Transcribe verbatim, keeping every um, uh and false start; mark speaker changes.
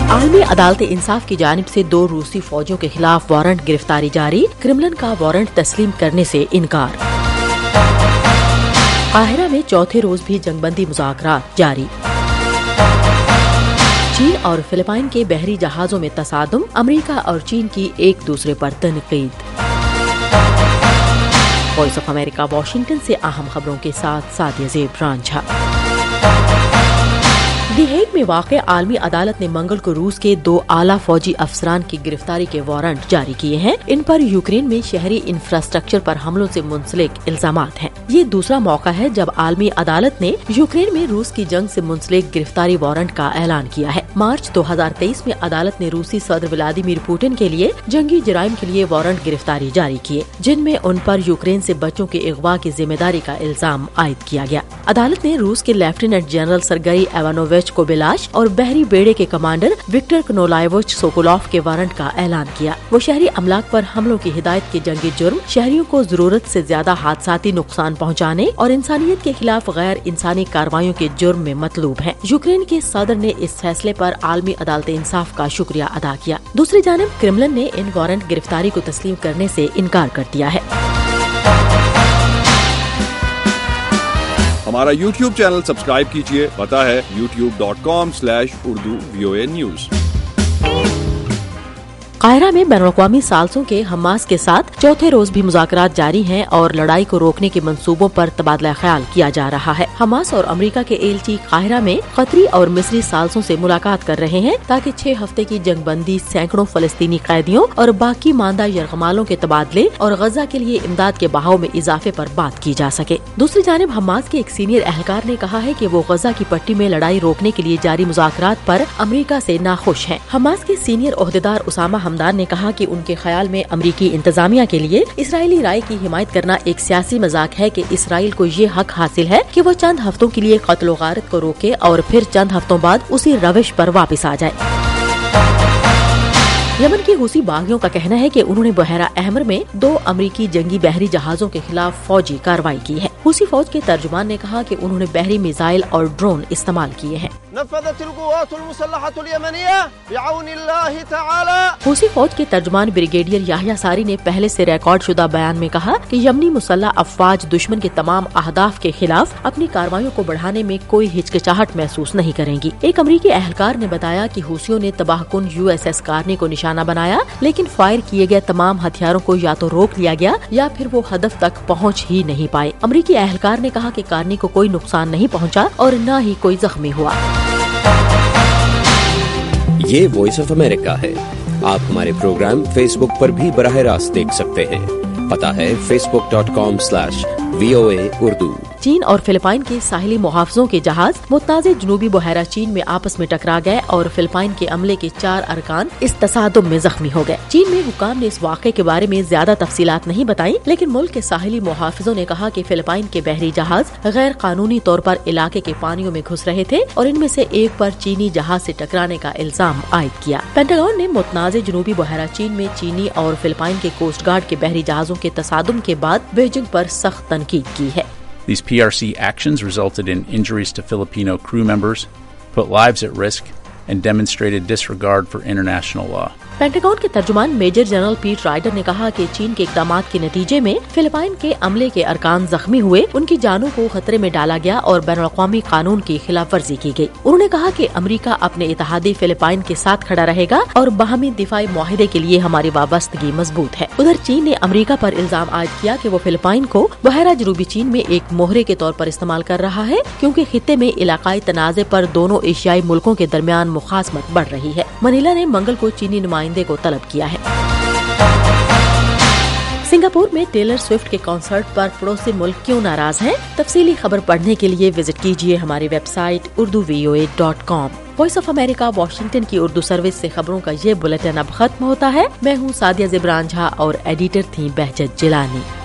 Speaker 1: عالمی عدالت انصاف کی جانب سے دو روسی فوجیوں کے خلاف وارنٹ گرفتاری جاری، کرملن کا وارنٹ تسلیم کرنے سے انکار۔ قاہرہ میں چوتھے روز بھی جنگ بندی مذاکرات جاری۔ چین اور فلپائن کے بحری جہازوں میں تصادم، امریکہ اور چین کی ایک دوسرے پر تنقید۔ وائس آف امریکہ واشنگٹن سے اہم خبروں کے ساتھ سعدیہ زیب رانجھا۔ دی ہیگ میں واقع عالمی عدالت نے منگل کو روس کے دو اعلیٰ فوجی افسران کی گرفتاری کے وارنٹ جاری کیے ہیں۔ ان پر یوکرین میں شہری انفراسٹرکچر پر حملوں سے منسلک الزامات ہیں۔ یہ دوسرا موقع ہے جب عالمی عدالت نے یوکرین میں روس کی جنگ سے منسلک گرفتاری وارنٹ کا اعلان کیا ہے۔ مارچ دو ہزار تیئیس میں عدالت نے روسی صدر ولادیمیر پوٹن کے لیے جنگی جرائم کے لیے وارنٹ گرفتاری جاری کیے، جن میں ان پر یوکرین سے بچوں کے اغوا کی ذمہ داری کا الزام عائد کیا گیا۔ عدالت نے روس کے لیفٹیننٹ جنرل سرگئی ایوانووچ کو بلاش اور بحری بیڑے کے کمانڈر وکٹر کنولائیوچ سوکولوف کے وارنٹ کا اعلان کیا۔ وہ شہری املاک پر حملوں کی ہدایت کے جنگی جرم، شہریوں کو ضرورت سے زیادہ حادثاتی نقصان پہنچانے اور انسانیت کے خلاف غیر انسانی کارروائیوں کے جرم میں مطلوب ہیں۔ یوکرین کے صدر نے اس فیصلے پر عالمی عدالت انصاف کا شکریہ ادا کیا۔ دوسری جانب کرملن نے ان وارنٹ گرفتاری کو تسلیم کرنے سے انکار کر دیا ہے۔
Speaker 2: ہمارا یوٹیوب چینل سبسکرائب کیجیے، پتہ ہے YouTube dot com slash Urdu V O A news.
Speaker 1: قاہرہ میں بین الاقوامی ثالثوں کے حماس کے ساتھ چوتھے روز بھی مذاکرات جاری ہیں اور لڑائی کو روکنے کے منصوبوں پر تبادلہ خیال کیا جا رہا ہے۔ حماس اور امریکہ کے ایلچی قاہرہ میں قطری اور مصری ثالثوں سے ملاقات کر رہے ہیں تاکہ چھ ہفتے کی جنگ بندی، سینکڑوں فلسطینی قیدیوں اور باقی ماندہ یرغمالوں کے تبادلے اور غزہ کے لیے امداد کے بہاؤ میں اضافے پر بات کی جا سکے۔ دوسری جانب حماس کے ایک سینئر اہلکار نے کہا ہے کہ وہ غزہ کی پٹی میں لڑائی روکنے کے لیے جاری مذاکرات پر امریکہ سے ناخوش ہیں۔ حماس کے سینئر عہدیدار اسامہ حمدان نے کہا کہ ان کے خیال میں امریکی انتظامیہ کے لیے اسرائیلی رائے کی حمایت کرنا ایک سیاسی مذاق ہے کہ اسرائیل کو یہ حق حاصل ہے کہ وہ چند ہفتوں کے لیے قتل و غارت کو روکے اور پھر چند ہفتوں بعد اسی روش پر واپس آ جائے۔ یمن کی حوثی باغیوں کا کہنا ہے کہ انہوں نے بحیرہ احمر میں دو امریکی جنگی بحری جہازوں کے خلاف فوجی کارروائی کی ہے۔ حوثی فوج کے ترجمان نے کہا کہ انہوں نے بحری میزائل اور ڈرون استعمال کیے ہیں۔
Speaker 3: نفذت القوات المسلحة اليمنية بعون الله تعالى۔
Speaker 1: حوثی فوج کے ترجمان بریگیڈیئر یحییٰ ساری نے پہلے سے ریکارڈ شدہ بیان میں کہا کہ یمنی مسلح افواج دشمن کے تمام اہداف کے خلاف اپنی کارروائیوں کو بڑھانے میں کوئی ہچکچاہٹ محسوس نہیں کریں گی۔ ایک امریکی اہلکار نے بتایا کہ حوثیوں نے تباہ کن یو ایس ایس کارنی کو نشانہ بنایا، لیکن فائر کیے گئے تمام ہتھیاروں کو یا تو روک لیا گیا یا پھر وہ ہدف تک پہنچ ہی نہیں پائے۔ امریکی اہلکار نے کہا کہ کارنی کو کوئی نقصان نہیں پہنچا اور نہ ہی کوئی زخمی ہوا۔
Speaker 4: یہ وائس آف امریکہ ہے۔ آپ ہمارے پروگرام فیس بک پر بھی براہ راست دیکھ سکتے ہیں۔ پتہ ہے Facebook dot com slash V O A Urdu.
Speaker 1: چین اور فلپائن کے ساحلی محافظوں کے جہاز متنازع جنوبی بحیرہ چین میں آپس میں ٹکرا گئے اور فلپائن کے عملے کے چار ارکان اس تصادم میں زخمی ہو گئے۔ چین میں حکام نے اس واقعے کے بارے میں زیادہ تفصیلات نہیں بتائیں، لیکن ملک کے ساحلی محافظوں نے کہا کہ فلپائن کے بحری جہاز غیر قانونی طور پر علاقے کے پانیوں میں گھس رہے تھے اور ان میں سے ایک پر چینی جہاز سے ٹکرانے کا الزام عائد کیا۔ پینٹاگون نے متنازع جنوبی بحیرہ چین میں چینی اور فلپائن کے کوسٹ گارڈ کے بحری جہازوں کے تصادم کے بعد بیجنگ پر سخت تنقید کی ہے۔
Speaker 5: These P R C actions resulted in injuries to Filipino crew members, put lives at risk, and demonstrated disregard for international law.
Speaker 1: Pentagon کے ترجمان میجر جنرل پیٹ رائڈر نے کہا کہ چین کے اقدامات کے نتیجے میں فلپائن کے عملے کے ارکان زخمی ہوئے، ان کی جانوں کو خطرے میں ڈالا گیا اور بین الاقوامی قانون کی خلاف ورزی کی گئی۔ انہوں نے کہا کہ امریکہ اپنے اتحادی فلپائن کے ساتھ کھڑا رہے گا اور باہمی دفاعی معاہدے کے لیے ہماری وابستگی مضبوط ہے۔ ادھر چین نے امریکہ پر الزام عائد کیا کہ وہ فلپائن کو بحیرہ جنوبی چین میں ایک مہرے کے طور پر استعمال کر رہا ہے، کیونکہ خطے میں علاقائی تنازع پر دونوں ایشیائی ملکوں کے درمیان مخاصمت بڑھ رہی ہے۔ منیلا نے منگل کو چینی نمائندے کو طلب کیا ہے۔ سنگاپور میں ٹیلر سوئفٹ کے کنسرٹ پر پڑوسی ملک کیوں ناراض ہیں؟ تفصیلی خبر پڑھنے کے لیے وزٹ کیجیے ہماری website Urdu V O A dot com. Voice of America Washington کی اردو سروس سے خبروں کا یہ بلیٹن اب ختم ہوتا ہے۔ میں ہوں سعدیہ زیب رانجھا اور ایڈیٹر تھیں بہجت جیلانی۔